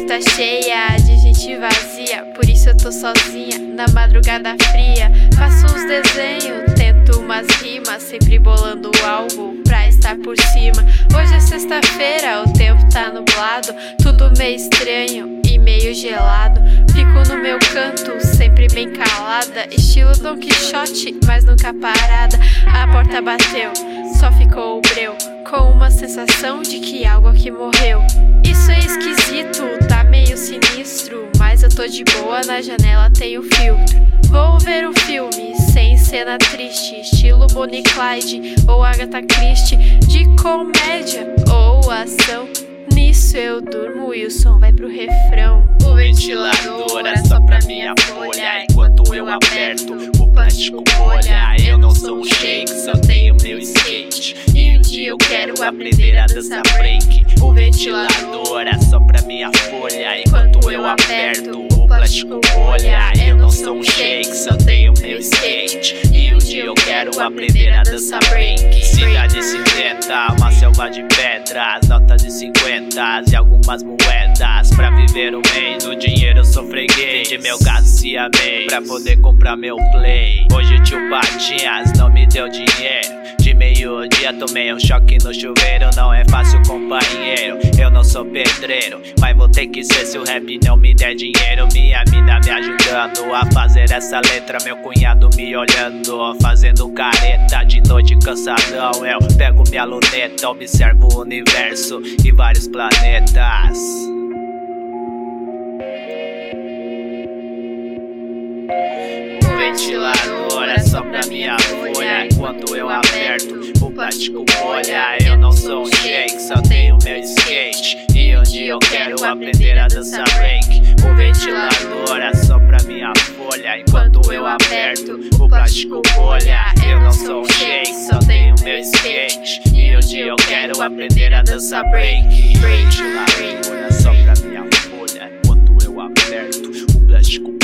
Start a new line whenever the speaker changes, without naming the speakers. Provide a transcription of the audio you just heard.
cidade tá cheia de gente vazia, por isso eu tô sozinha na madrugada fria. Faço uns desenhos, tento umas rimas, sempre bolando algo pra estar por cima. Hoje é sexta-feira, o tempo tá nublado, tudo meio estranho e meio gelado. Fico no meu canto, sempre bem calada, estilo Don Quixote, mas nunca parada. A porta bateu, só ficou o breu, com uma sensação de que algo aqui morreu. Isso é esquisito, tá meio sinistro, mas eu tô de boa, na janela tem o filtro. Vou ver um filme sem cena triste, estilo Bonnie e Clyde ou Agatha Christie, de comédia ou ação. Nisso eu durmo e o som vai pro refrão.
O ventilador é só pra minha folha, enquanto eu aperto, o plástico molha. Eu não sou um shake, só tenho meu skate, e um dia eu quero aprender a dançar break. O ventilador é só pra minha folha, enquanto eu aperto, o plástico molha. Eu não sou um shake, só tenho meu skate, e um dia eu quero aprender a dançar break. Cidade cinzenta, uma selva de pedras, notas de 50 e algumas moedas. Pra viver o mês, o dinheiro eu sou freguês, de meu gato se amei pra poder comprar meu play. Hoje o tio Patinhas não me deu dinheiro, de meio-dia tomei um choque no chuveiro. Não é fácil, companheiro, eu não sou pedreiro, mas vou ter que ser se o rap não me der dinheiro. Minha mina me ajudando a fazer essa letra, meu cunhado me olhando, fazendo careta. De noite cansadão, eu pego minha luneta, observo o universo e vários planetas. O ventilador é só pra minha folha, enquanto eu aperto, o plástico molha. Eu não sou um shake, só tenho meu skate, e um dia eu quero aprender a dançar break. O ventilador é só pra minha folha, enquanto eu aperto, o plástico molha. Eu não sou um shake, só tenho meu skate, e um dia eu quero aprender a dançar break. O ventilador é só pra minha folha, enquanto eu aperto, o plástico molha.